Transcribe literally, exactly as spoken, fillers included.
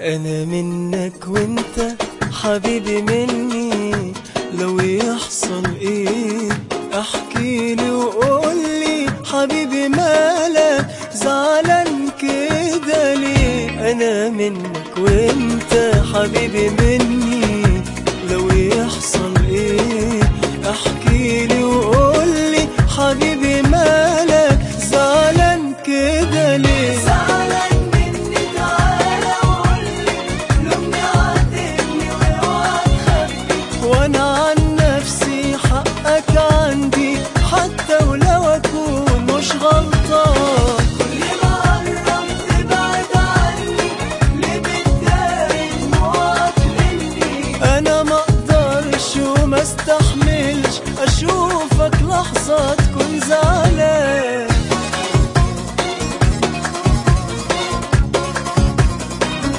انا منك وانت حبيبي مني، لو يحصل ايه احكيلي وقولي حبيبي مالك زعلان كده ليه. انا منك وانت حبيبي مني، لو يحصل ايه احكيلي وقولي حبيبي مالك